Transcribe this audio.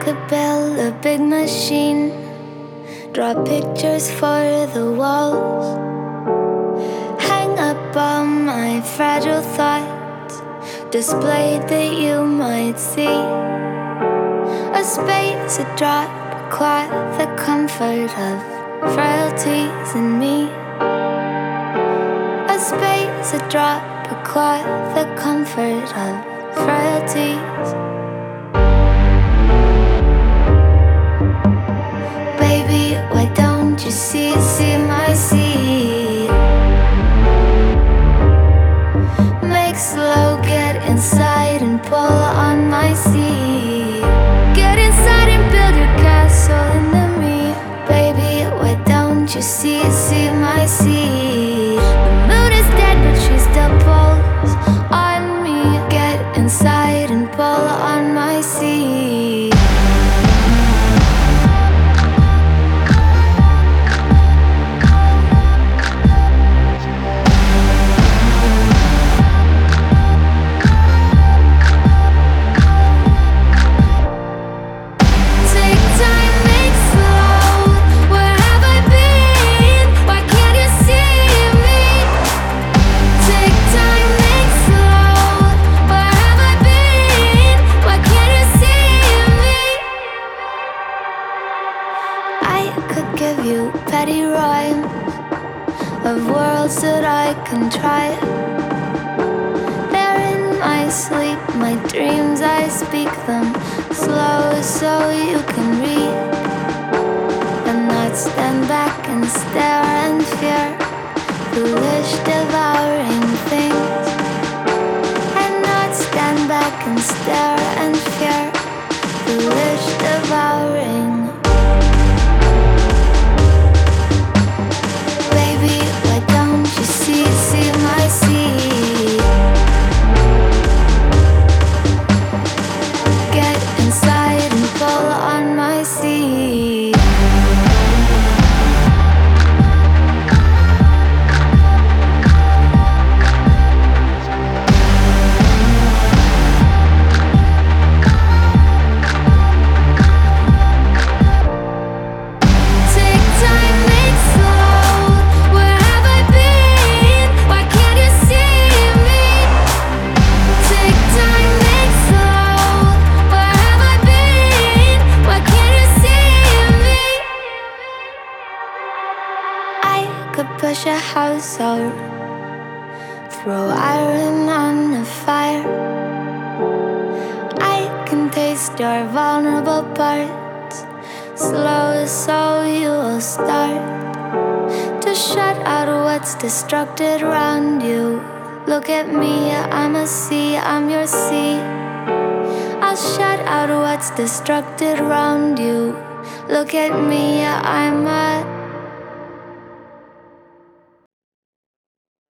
could build a big machine, draw pictures for the walls, hang up all my fragile thoughts, displayed that you might see. A space, a drop, a cloth, the comfort of frailties in me. A space, a drop, a cloth, the comfort of frailties. Baby, why don't you see my seed? Make slow, get inside and pull on my seat. Get inside and build your castle into me. Baby, why don't you see my seed? The moon is dead but she still pulls on me. Get inside and pull on my seed. Petty rhymes of worlds that I can try. They're in my sleep, my dreams, I speak them slow so you can read, and not stand back and stare and fear foolish devouring things, and not stand back and stare and fear foolish devouring. See my seed. Get inside and pull on my seed. Push a house out, throw iron on the fire. I can taste your vulnerable parts, slow so you will start to shut out what's destructed around you. Look at me, I'm a sea, I'm your sea. I'll shut out what's destructed around you. Look at me, I'm a